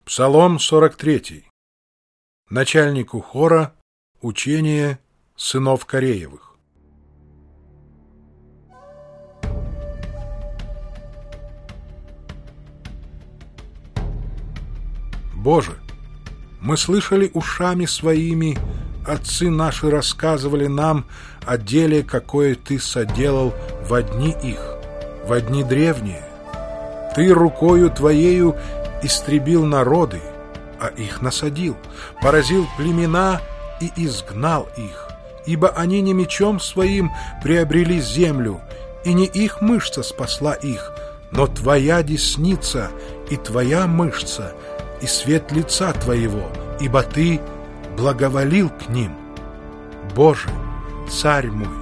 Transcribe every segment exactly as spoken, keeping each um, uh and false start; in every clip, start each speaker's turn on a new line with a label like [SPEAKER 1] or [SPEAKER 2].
[SPEAKER 1] Псалом сорок третий. Начальнику хора учение сынов Кореевых. Боже, мы слышали ушами своими, отцы наши рассказывали нам о деле, какое Ты соделал во дни их, во дни древние. Ты рукою Твоею истребил народы, а их насадил, поразил племена и изгнал их, ибо они не мечом своим приобрели землю, и не их мышца спасла их, но Твоя десница и Твоя мышца, и свет лица Твоего, ибо Ты благоволил к ним. Боже, Царь мой,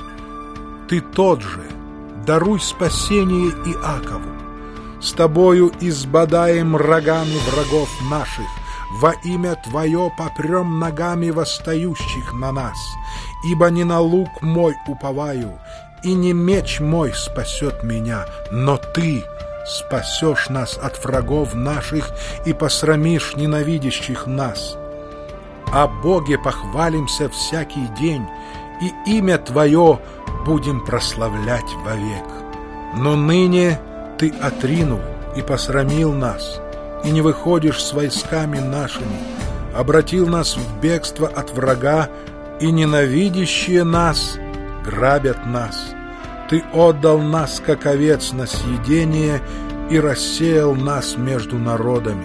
[SPEAKER 1] Ты тот же, даруй спасение Иакову. С Тобою избодаем рогами врагов наших, во имя Твое попрем ногами восстающих на нас, ибо не на лук мой уповаю, и не меч мой спасет меня, но Ты спасешь нас от врагов наших и посрамишь ненавидящих нас. О Боге похвалимся всякий день, и имя Твое будем прославлять вовек. Но ныне Ты отринул и посрамил нас, и не выходишь с войсками нашими, обратил нас в бегство от врага, и ненавидящие нас грабят нас. Ты отдал нас, как овец, на съедение и рассеял нас между народами.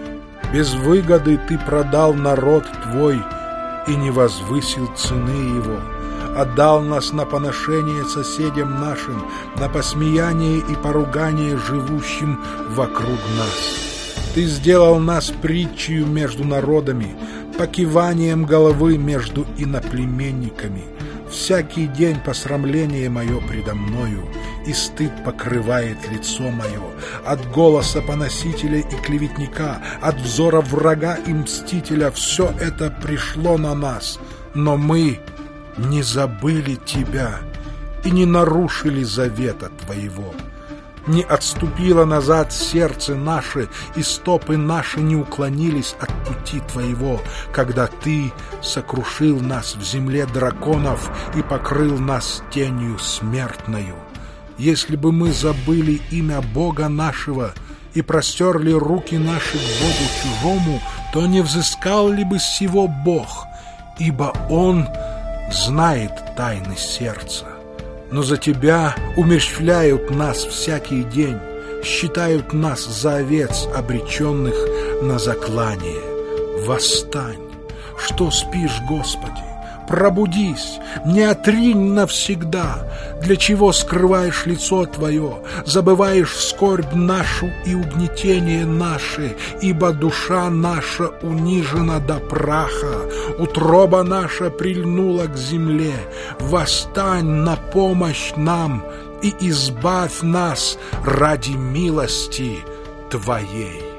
[SPEAKER 1] Без выгоды Ты продал народ Твой и не возвысил цены его. Отдал нас на поношение соседям нашим, на посмеяние и поругание живущим вокруг нас. Ты сделал нас притчею между народами, покиванием головы между иноплеменниками. Всякий день посрамление мое предо мною, и стыд покрывает лицо мое. От голоса поносителя и клеветника, от взора врага и мстителя все это пришло на нас, но мы не забыли Тебя и не нарушили завета Твоего. Не отступило назад сердце наше, и стопы наши не уклонились от пути Твоего, когда Ты сокрушил нас в земле драконов и покрыл нас тенью смертною. Если бы мы забыли имя Бога нашего и простерли руки наши к Богу чужому, то не взыскал ли бы сего Бог, ибо Он знает тайны сердца. Но за Тебя умерщвляют нас всякий день, считают нас за овец, обреченных на заклание. Восстань! Что спишь, Господи? Пробудись, не отринь навсегда. Для чего скрываешь лицо Твое, забываешь скорбь нашу и угнетение наше, ибо душа наша унижена до праха, утроба наша прильнула к земле. Восстань на помощь нам и избавь нас ради милости Твоей.